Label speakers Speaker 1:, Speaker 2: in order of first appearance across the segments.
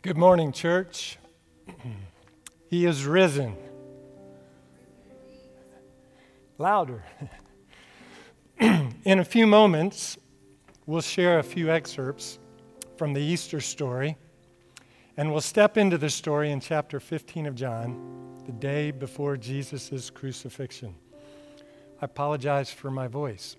Speaker 1: Good morning, church. He is risen. Louder. In a few moments, we'll share a few excerpts from the Easter story, and we'll step into the story in chapter 15 of John, the day before Jesus' crucifixion. I apologize for my voice.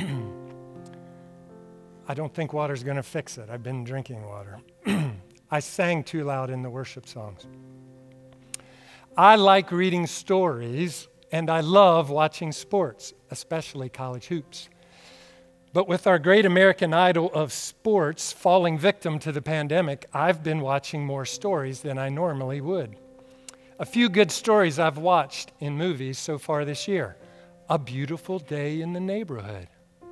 Speaker 1: I don't think water's going to fix it. I've been drinking water. I sang too loud in the worship songs. I like reading stories, and I love watching sports, especially college hoops. But with our great American idol of sports falling victim to the pandemic, I've been watching more stories than I normally would. A few good stories I've watched in movies so far this year. A Beautiful Day in the Neighborhood.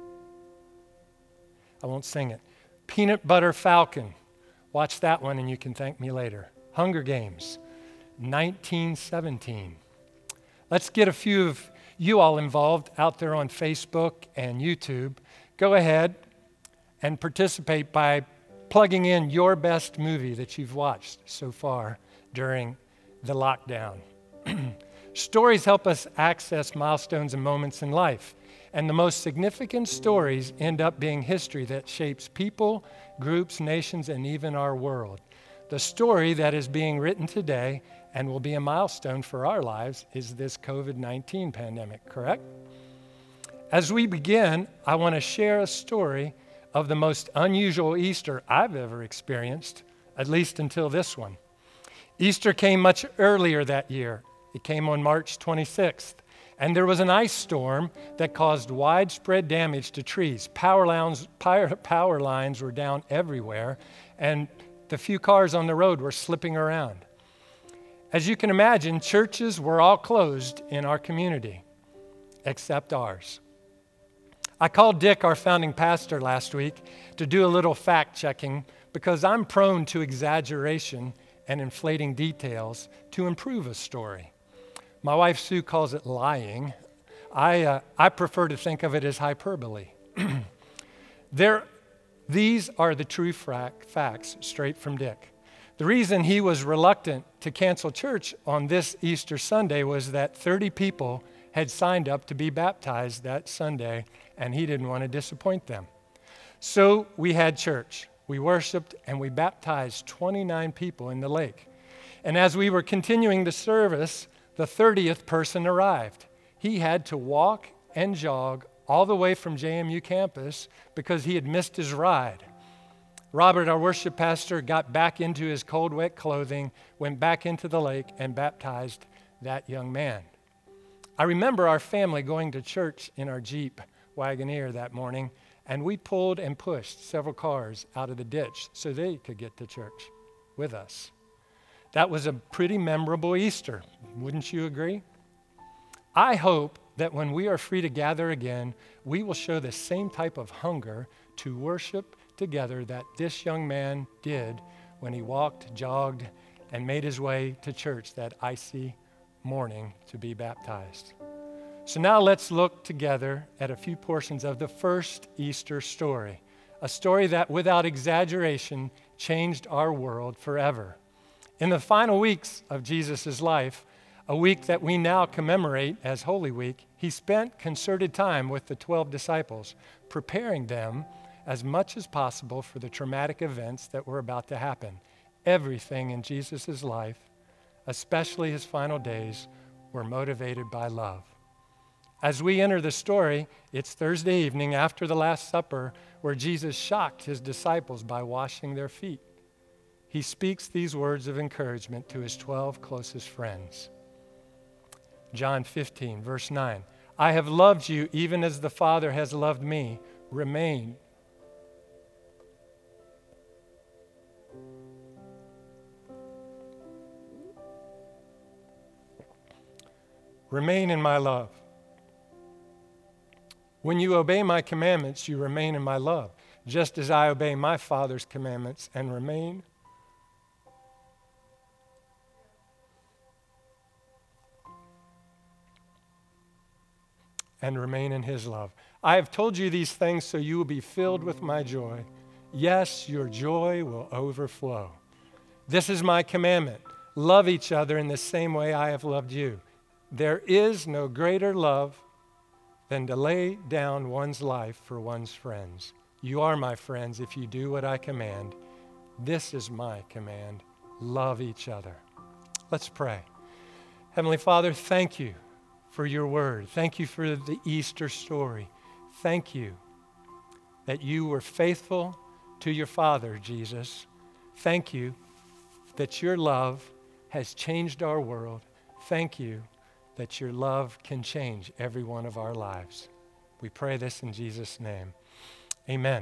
Speaker 1: I won't sing it. Peanut Butter Falcon. Watch that one and you can thank me later. Hunger Games, 1917. Let's get a few of you all involved out there on Facebook and YouTube. Go ahead and participate by plugging in your best movie that you've watched so far during the lockdown. Stories help us access milestones and moments in life. And the most significant stories end up being history that shapes people, groups, nations, and even our world. The story that is being written today and will be a milestone for our lives is this COVID-19 pandemic, correct? As we begin, I want to share a story of the most unusual Easter I've ever experienced, at least until this one. Easter came much earlier that year. It came on March 26th. And there was an ice storm that caused widespread damage to trees. Power lines were down everywhere, and the few cars on the road were slipping around. As you can imagine, churches were all closed in our community, except ours. I called Dick, our founding pastor, last week to do a little fact-checking because I'm prone to exaggeration and inflating details to improve a story. My wife, Sue, calls it lying. I prefer to think of it as hyperbole. These are the true facts straight from Dick. The reason he was reluctant to cancel church on this Easter Sunday was that 30 people had signed up to be baptized that Sunday, and he didn't want to disappoint them. So we had church. We worshiped, and we baptized 29 people in the lake. And as we were continuing the service, the 30th person arrived. He had to walk and jog all the way from JMU campus because he had missed his ride. Robert, our worship pastor, got back into his cold, wet clothing, went back into the lake, and baptized that young man. I remember our family going to church in our Jeep Wagoneer that morning, and we pulled and pushed several cars out of the ditch so they could get to church with us. That was a pretty memorable Easter, wouldn't you agree? I hope that when we are free to gather again, we will show the same type of hunger to worship together that this young man did when he walked, jogged, and made his way to church that icy morning to be baptized. So now let's look together at a few portions of the first Easter story, a story that without exaggeration changed our world forever. In the final weeks of Jesus' life, a week that we now commemorate as Holy Week, he spent concerted time with the 12 disciples, preparing them as much as possible for the traumatic events that were about to happen. Everything in Jesus' life, especially his final days, were motivated by love. As we enter the story, it's Thursday evening after the Last Supper, where Jesus shocked his disciples by washing their feet. He speaks these words of encouragement to his 12 closest friends. John 15, verse 9. I have loved you even as the Father has loved me. Remain. Remain in my love. When you obey my commandments, you remain in my love, just as I obey my Father's commandments and remain in his love. I have told you these things so you will be filled with my joy. Yes, your joy will overflow. This is my commandment. Love each other in the same way I have loved you. There is no greater love than to lay down one's life for one's friends. You are my friends if you do what I command. This is my command. Love each other. Let's pray. Heavenly Father, thank you for your word. Thank you for the Easter story. Thank you that you were faithful to your Father, Jesus. Thank you that your love has changed our world. Thank you that your love can change every one of our lives. We pray this in Jesus' name. Amen.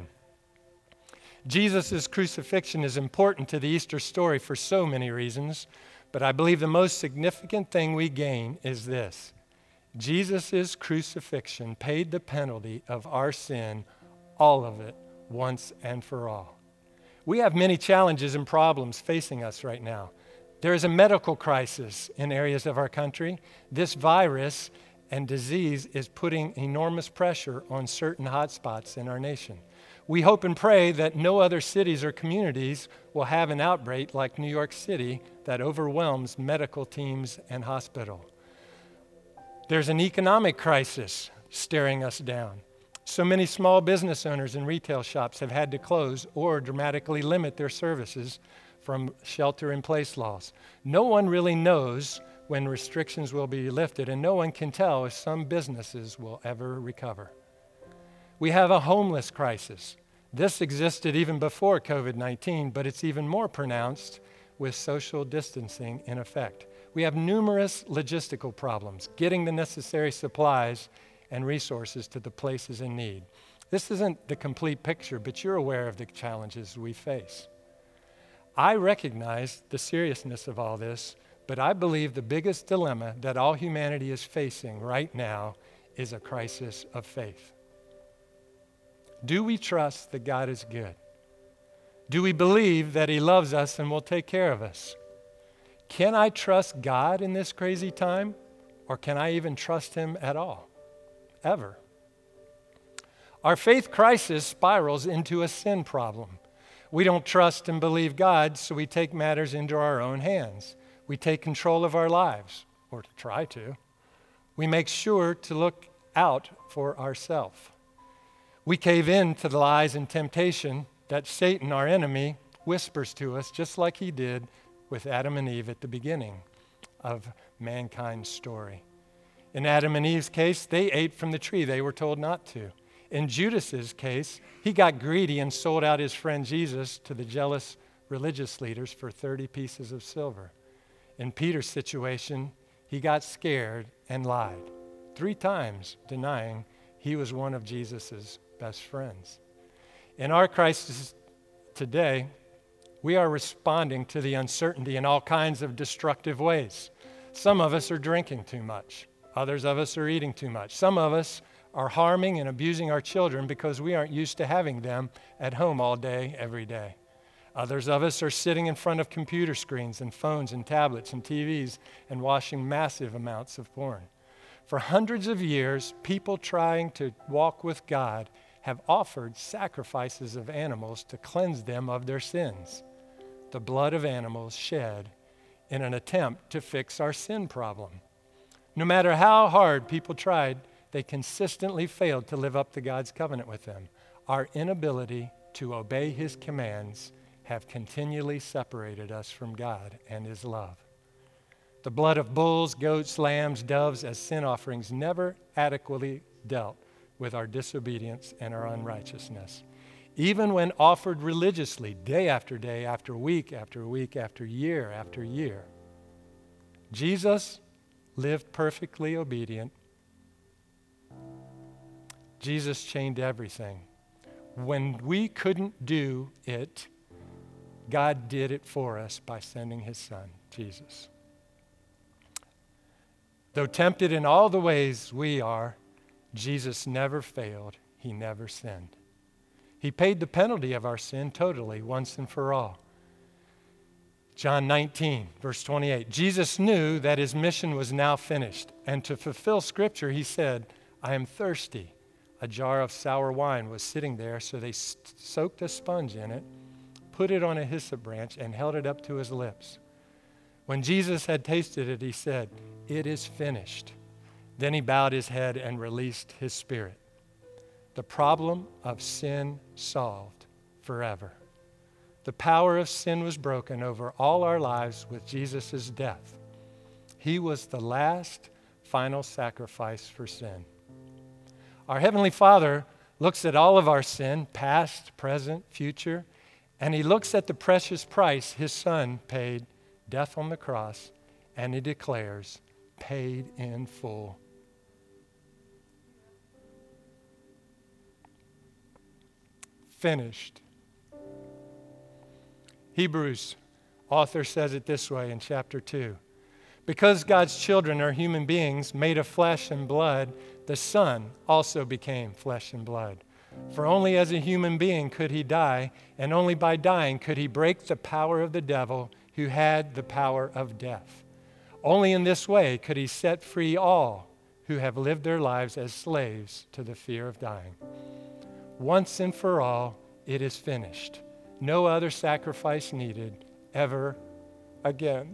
Speaker 1: Jesus' crucifixion is important to the Easter story for so many reasons, but I believe the most significant thing we gain is this. Jesus' crucifixion paid the penalty of our sin, all of it, once and for all. We have many challenges and problems facing us right now. There is a medical crisis in areas of our country. This virus and disease is putting enormous pressure on certain hotspots in our nation. We hope and pray that no other cities or communities will have an outbreak like New York City that overwhelms medical teams and hospitals. There's an economic crisis staring us down. So many small business owners and retail shops have had to close or dramatically limit their services from shelter-in-place laws. No one really knows when restrictions will be lifted, and no one can tell if some businesses will ever recover. We have a homeless crisis. This existed even before COVID-19, but it's even more pronounced with social distancing in effect. We have numerous logistical problems, getting the necessary supplies and resources to the places in need. This isn't the complete picture, but you're aware of the challenges we face. I recognize the seriousness of all this, but I believe the biggest dilemma that all humanity is facing right now is a crisis of faith. Do we trust that God is good? Do we believe that He loves us and will take care of us? Can I trust God in this crazy time? Or can I even trust Him at all? Ever? Our faith crisis spirals into a sin problem. We don't trust and believe God, so we take matters into our own hands. We take control of our lives, or to try to. We make sure to look out for ourselves. We cave in to the lies and temptation that Satan, our enemy, whispers to us, just like he did with Adam and Eve at the beginning of mankind's story. In Adam and Eve's case, they ate from the tree they were told not to. In Judas's case, he got greedy and sold out his friend Jesus to the jealous religious leaders for 30 pieces of silver. In Peter's situation, he got scared and lied, 3 times denying he was one of Jesus's best friends. In our crisis today, we are responding to the uncertainty in all kinds of destructive ways. Some of us are drinking too much. Others of us are eating too much. Some of us are harming and abusing our children because we aren't used to having them at home all day, every day. Others of us are sitting in front of computer screens and phones and tablets and TVs and watching massive amounts of porn. For hundreds of years, people trying to walk with God have offered sacrifices of animals to cleanse them of their sins. The blood of animals shed in an attempt to fix our sin problem. No matter how hard people tried, they consistently failed to live up to God's covenant with them. Our inability to obey His commands have continually separated us from God and His love. The blood of bulls, goats, lambs, doves as sin offerings never adequately dealt with our disobedience and our unrighteousness. Even when offered religiously, day after day, after week, after year after year, Jesus lived perfectly obedient. Jesus changed everything. When we couldn't do it, God did it for us by sending His Son, Jesus. Though tempted in all the ways we are, Jesus never failed. He never sinned. He paid the penalty of our sin totally, once and for all. John 19, verse 28. Jesus knew that His mission was now finished, and to fulfill Scripture, He said, I am thirsty. A jar of sour wine was sitting there, so they soaked a sponge in it, put it on a hyssop branch, and held it up to his lips. When Jesus had tasted it, he said, "It is finished." Then he bowed his head and released his spirit. The problem of sin solved forever. The power of sin was broken over all our lives with Jesus' death. He was the last, final sacrifice for sin. Our Heavenly Father looks at all of our sin, past, present, future, and he looks at the precious price his Son paid, death on the cross, and he declares, paid in full. Finished. Hebrews, author says it this way in chapter 2. Because God's children are human beings made of flesh and blood, the Son also became flesh and blood. For only as a human being could he die, and only by dying could he break the power of the devil who had the power of death. Only in this way could he set free all who have lived their lives as slaves to the fear of dying. Once and for all, it is finished. No other sacrifice needed ever again.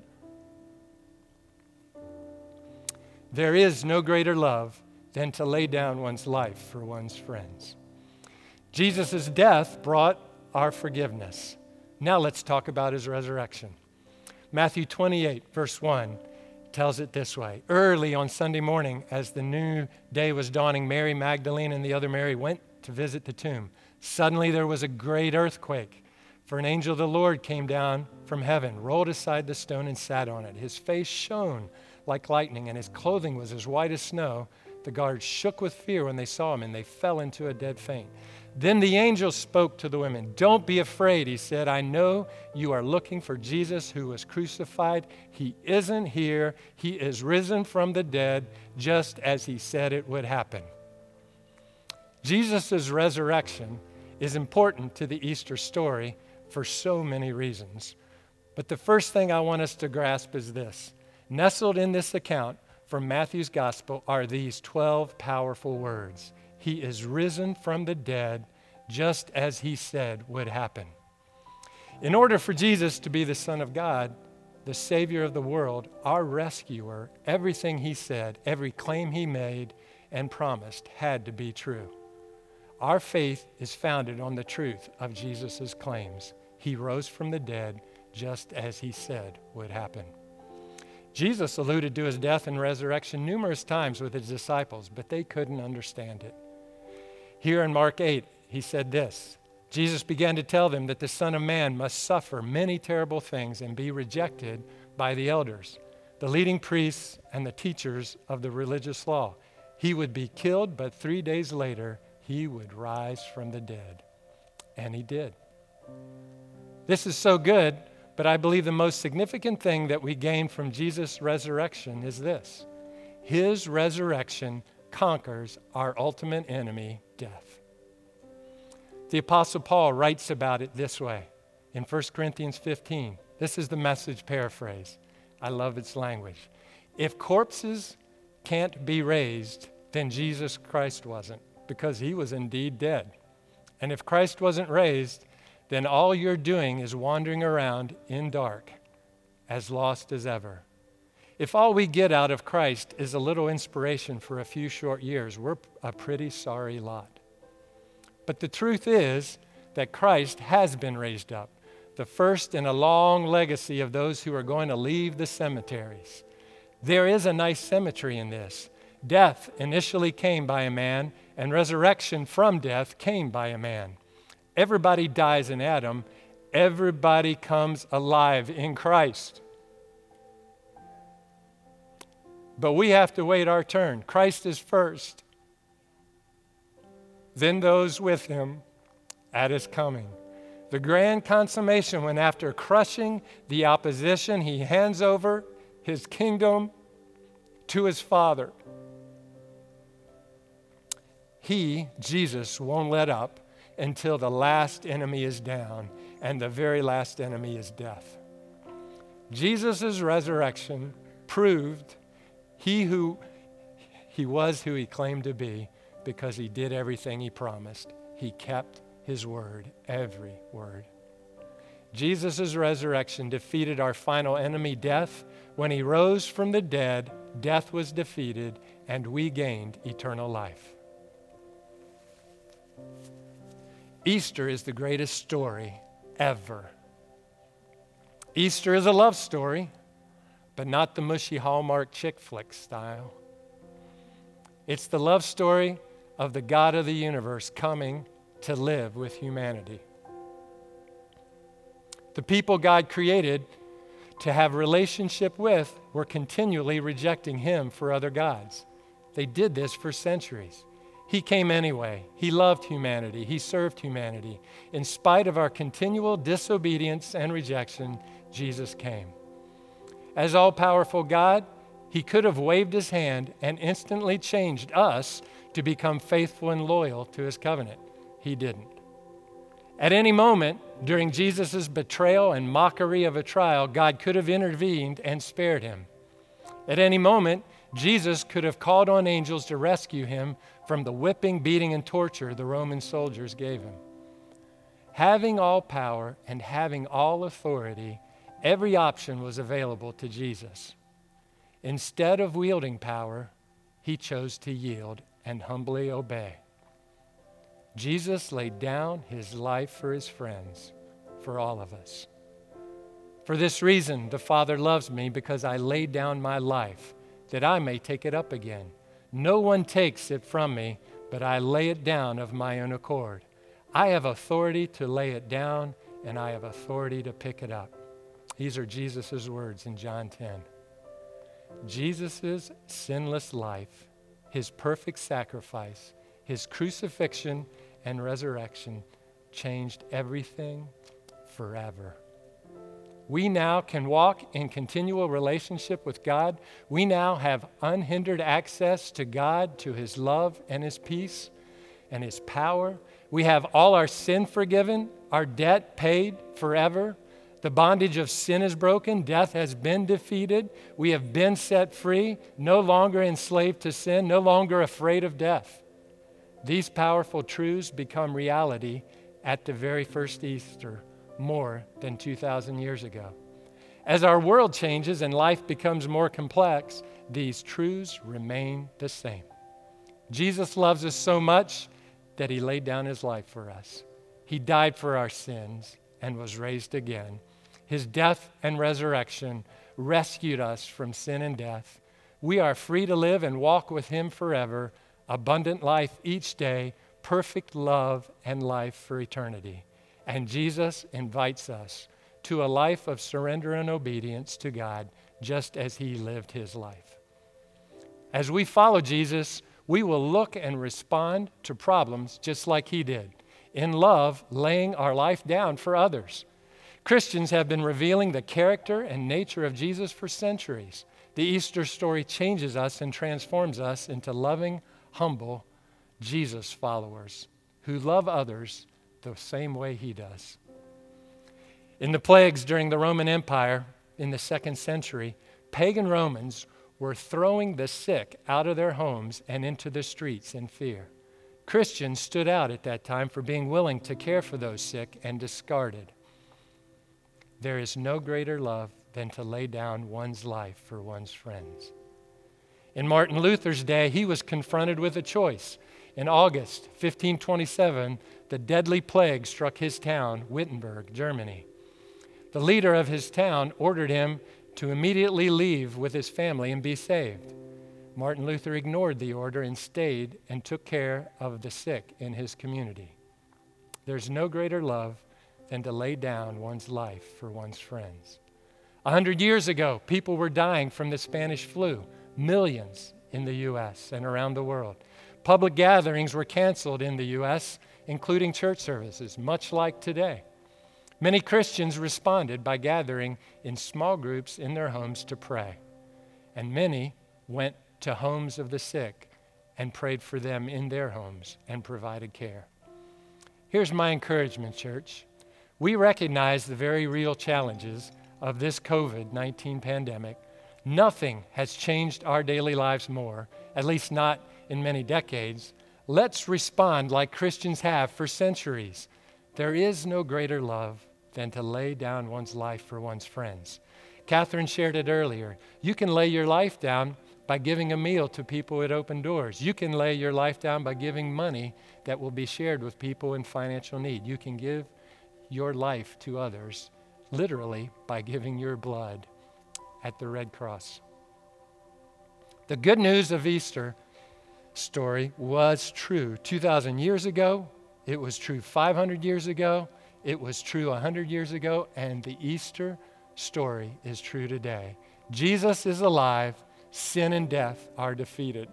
Speaker 1: There is no greater love than to lay down one's life for one's friends. Jesus' death brought our forgiveness. Now let's talk about his resurrection. Matthew 28, verse 1 tells it this way. Early on Sunday morning, as the new day was dawning, Mary Magdalene and the other Mary went to visit the tomb. Suddenly there was a great earthquake, for an angel of the Lord came down from heaven, rolled aside the stone and sat on it. His face shone like lightning, and his clothing was as white as snow. The guards shook with fear when they saw him, and they fell into a dead faint. Then the angel spoke to the women. "Don't be afraid," he said. "I know you are looking for Jesus who was crucified. He isn't here. He is risen from the dead, just as he said it would happen." Jesus' resurrection is important to the Easter story for so many reasons. But the first thing I want us to grasp is this. Nestled in this account from Matthew's gospel are these 12 powerful words. He is risen from the dead, just as he said would happen. In order for Jesus to be the Son of God, the Savior of the world, our rescuer, everything he said, every claim he made and promised had to be true. Our faith is founded on the truth of Jesus' claims. He rose from the dead, just as he said would happen. Jesus alluded to his death and resurrection numerous times with his disciples, but they couldn't understand it. Here in Mark 8, he said this, Jesus began to tell them that the Son of Man must suffer many terrible things and be rejected by the elders, the leading priests, and the teachers of the religious law. He would be killed, but 3 days later, he would rise from the dead. And he did. This is so good, but I believe the most significant thing that we gain from Jesus' resurrection is this. His resurrection conquers our ultimate enemy, death. The Apostle Paul writes about it this way in 1 Corinthians 15. This is the Message paraphrase. I love its language. If corpses can't be raised, then Jesus Christ wasn't, because he was indeed dead. And if Christ wasn't raised, then all you're doing is wandering around in dark, as lost as ever. If all we get out of Christ is a little inspiration for a few short years, we're a pretty sorry lot. But the truth is that Christ has been raised up, the first in a long legacy of those who are going to leave the cemeteries. There is a nice symmetry in this. Death initially came by a man, and resurrection from death came by a man. Everybody dies in Adam. Everybody comes alive in Christ. But we have to wait our turn. Christ is first. Then those with him at his coming. The grand consummation when after crushing the opposition, he hands over his kingdom to his Father. He, Jesus, won't let up until the last enemy is down, and the very last enemy is death. Jesus' resurrection proved he was who he claimed to be because he did everything he promised. He kept his word, every word. Jesus' resurrection defeated our final enemy, death. When he rose from the dead, death was defeated, and we gained eternal life. Easter is the greatest story ever. Easter is a love story, but not the mushy Hallmark chick flick style. It's the love story of the God of the universe coming to live with humanity. The people God created to have relationship with were continually rejecting him for other gods. They did this for centuries. He came anyway. He loved humanity. He served humanity. In spite of our continual disobedience and rejection, Jesus came. As all-powerful God, he could have waved his hand and instantly changed us to become faithful and loyal to his covenant. He didn't. At any moment during Jesus' betrayal and mockery of a trial, God could have intervened and spared him. At any moment, Jesus could have called on angels to rescue him from the whipping, beating, and torture the Roman soldiers gave him. Having all power and having all authority, every option was available to Jesus. Instead of wielding power, he chose to yield and humbly obey. Jesus laid down his life for his friends, for all of us. For this reason, the Father loves me, because I laid down my life, that I may take it up again. No one takes it from me, but I lay it down of my own accord. I have authority to lay it down, and I have authority to pick it up. These are Jesus' words in John 10. Jesus' sinless life, his perfect sacrifice, his crucifixion and resurrection changed everything forever. We now can walk in continual relationship with God. We now have unhindered access to God, to his love and his peace and his power. We have all our sin forgiven, our debt paid forever. The bondage of sin is broken. Death has been defeated. We have been set free, no longer enslaved to sin, no longer afraid of death. These powerful truths become reality at the very first Easter, more than 2,000 years ago. As our world changes and life becomes more complex, these truths remain the same. Jesus loves us so much that he laid down his life for us. He died for our sins and was raised again. His death and resurrection rescued us from sin and death. We are free to live and walk with him forever, abundant life each day, perfect love and life for eternity. And Jesus invites us to a life of surrender and obedience to God, just as he lived his life. As we follow Jesus, we will look and respond to problems just like he did, in love, laying our life down for others. Christians have been revealing the character and nature of Jesus for centuries. The Easter story changes us and transforms us into loving, humble Jesus followers who love others the same way he does. In the plagues during the Roman Empire in the 2nd century, pagan Romans were throwing the sick out of their homes and into the streets in fear. Christians stood out at that time for being willing to care for those sick and discarded. There is no greater love than to lay down one's life for one's friends. In Martin Luther's day, he was confronted with a choice. In August 1527, the deadly plague struck his town, Wittenberg, Germany. The leader of his town ordered him to immediately leave with his family and be saved. Martin Luther ignored the order and stayed and took care of the sick in his community. There's no greater love than to lay down one's life for one's friends. 100 years ago, people were dying from the Spanish flu, millions in the U.S. and around the world. Public gatherings were canceled in the U.S., including church services, much like today. Many Christians responded by gathering in small groups in their homes to pray. And many went to homes of the sick and prayed for them in their homes and provided care. Here's my encouragement, church. We recognize the very real challenges of this COVID-19 pandemic. Nothing has changed our daily lives more, at least not in many decades. Let's respond like Christians have for centuries. There is no greater love than to lay down one's life for one's friends. Catherine shared it earlier. You can lay your life down by giving a meal to people at Open Doors. You can lay your life down by giving money that will be shared with people in financial need. You can give your life to others, literally, by giving your blood at the Red Cross. The good news of Easter story was true 2,000 years ago. It was true 500 years ago. It was true 100 years ago. And the Easter story is true today. Jesus is alive. Sin and death are defeated.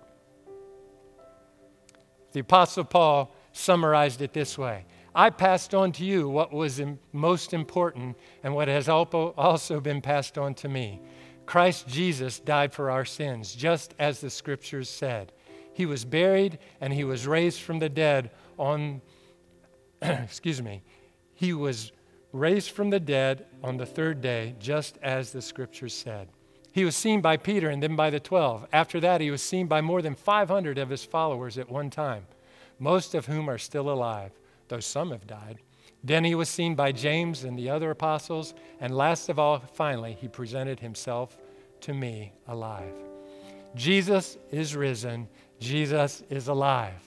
Speaker 1: The Apostle Paul summarized it this way. I passed on to you what was most important and what has also been passed on to me. Christ Jesus died for our sins, just as the Scriptures said. He was buried and he was raised from the dead on, He was raised from the dead on the third day, just as the Scriptures said. He was seen by Peter and then by the 12. After that, he was seen by more than 500 of his followers at one time, most of whom are still alive, though some have died. Then he was seen by James and the other apostles, and last of all, finally, he presented himself to me alive. Jesus is risen. Jesus is alive.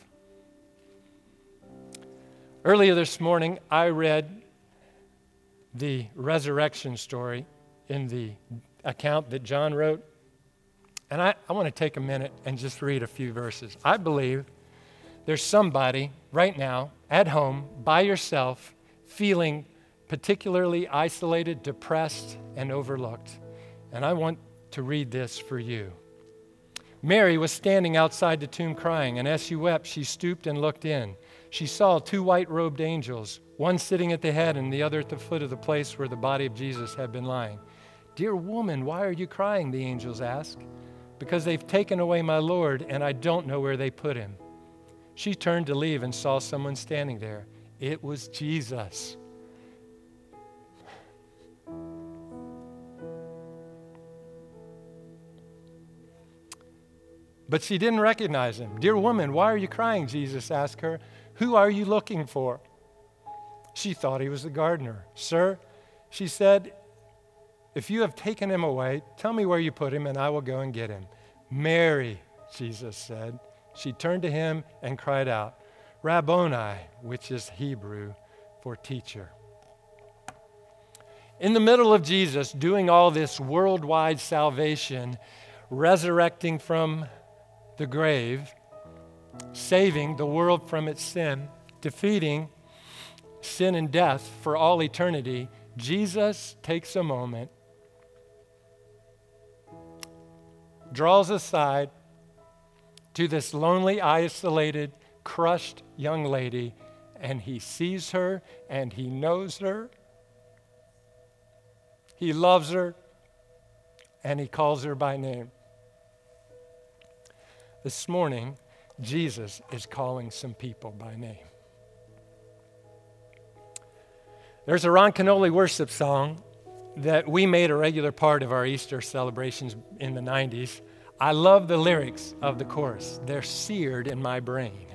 Speaker 1: Earlier this morning, I read the resurrection story in the account that John wrote, and I want to take a minute and just read a few verses. I believe there's somebody right now at home by yourself feeling particularly isolated, depressed, and overlooked. And I want to read this for you. Mary was standing outside the tomb crying, and as she wept, she stooped and looked in. She saw two white-robed angels, one sitting at the head and the other at the foot of the place where the body of Jesus had been lying. "Dear woman, why are you crying?" the angels asked. "Because they've taken away my Lord, and I don't know where they put him." She turned to leave and saw someone standing there. It was Jesus. But she didn't recognize him. "Dear woman, why are you crying?" Jesus asked her. "Who are you looking for?" She thought he was the gardener. "Sir," she said, "if you have taken him away, tell me where you put him, and I will go and get him." "Mary," Jesus said. She turned to him and cried out, "Rabboni," which is Hebrew for teacher. In the middle of Jesus doing all this worldwide salvation, resurrecting from the grave, saving the world from its sin, defeating sin and death for all eternity, Jesus takes a moment, draws aside to this lonely, isolated, crushed young lady, and he sees her and he knows her. He loves her and he calls her by name. This morning, Jesus is calling some people by name. There's a Ron Canoli worship song that we made a regular part of our Easter celebrations in the 90s. I love the lyrics of the chorus. They're seared in my brain.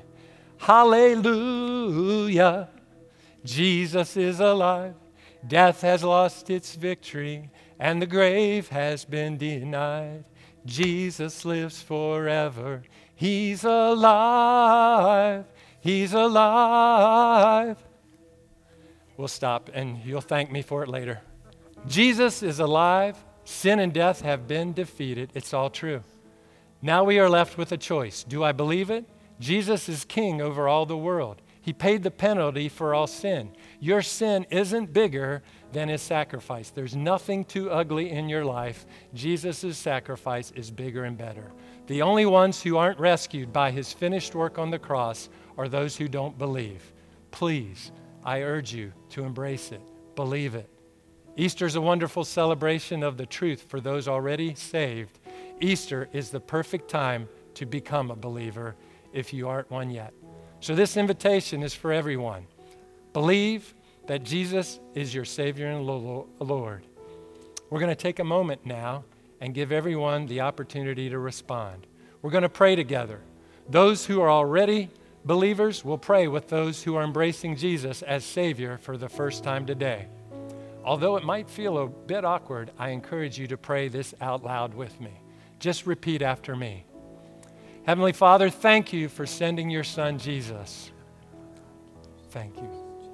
Speaker 1: Hallelujah, Jesus is alive. Death has lost its victory, and the grave has been denied. Jesus lives forever. He's alive. He's alive. We'll stop, and you'll thank me for it later. Jesus is alive. Sin and death have been defeated. It's all true. Now we are left with a choice. Do I believe it? Jesus is king over all the world. He paid the penalty for all sin. Your sin isn't bigger than his sacrifice. There's nothing too ugly in your life. Jesus' sacrifice is bigger and better. The only ones who aren't rescued by his finished work on the cross are those who don't believe. Please, I urge you to embrace it. Believe it. Easter is a wonderful celebration of the truth for those already saved. Easter is the perfect time to become a believer if you aren't one yet. So this invitation is for everyone. Believe that Jesus is your Savior and Lord. We're going to take a moment now and give everyone the opportunity to respond. We're going to pray together. Those who are already believers will pray with those who are embracing Jesus as Savior for the first time today. although it might feel a bit awkward, I encourage you to pray this out loud with me. Just repeat after me. Heavenly Father, thank you for sending your Son, Jesus. Thank you.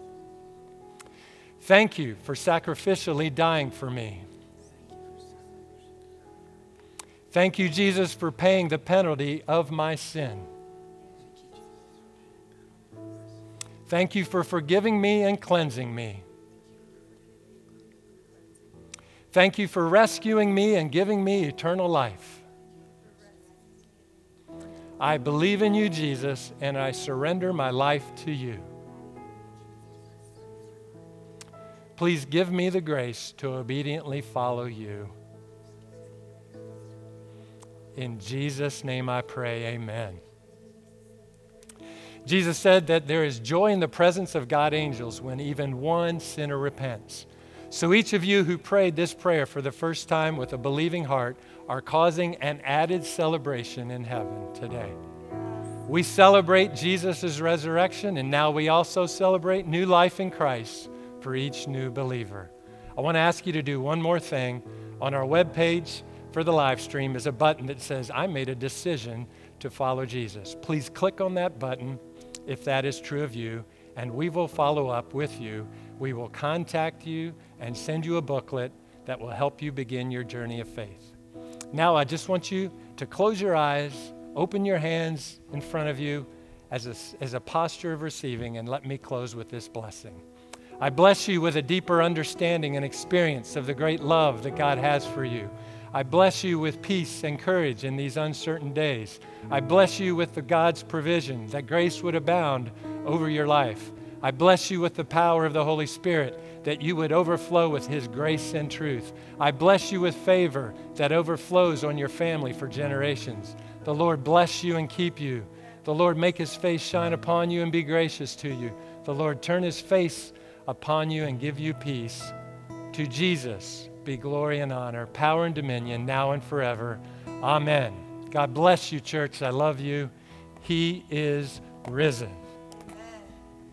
Speaker 1: Thank you for sacrificially dying for me. Thank you, Jesus, for paying the penalty of my sin. Thank you for forgiving me and cleansing me. Thank you for rescuing me and giving me eternal life. I believe in you, Jesus, and I surrender my life to you. Please give me the grace to obediently follow you. In Jesus' name I pray, amen. Jesus said that there is joy in the presence of God's angels when even one sinner repents. So each of you who prayed this prayer for the first time with a believing heart are causing an added celebration in heaven today. We celebrate Jesus' resurrection, and now we also celebrate new life in Christ for each new believer. I want to ask you to do one more thing. On our webpage for the live stream is a button that says, I made a decision to follow Jesus. Please click on that button if that is true of you, and we will follow up with you. We will contact you and send you a booklet that will help you begin your journey of faith. Now, I just want you to close your eyes, open your hands in front of you as a posture of receiving, and let me close with this blessing. I bless you with a deeper understanding and experience of the great love that God has for you. I bless you with peace and courage in these uncertain days. I bless you with the God's provision, that grace would abound over your life. I bless you with the power of the Holy Spirit, that you would overflow with His grace and truth. I bless you with favor that overflows on your family for generations. The Lord bless you and keep you. The Lord make His face shine upon you and be gracious to you. The Lord turn His face upon you and give you peace. To Jesus be glory and honor, power and dominion, now and forever. Amen. God bless you, church. I love you. He is risen.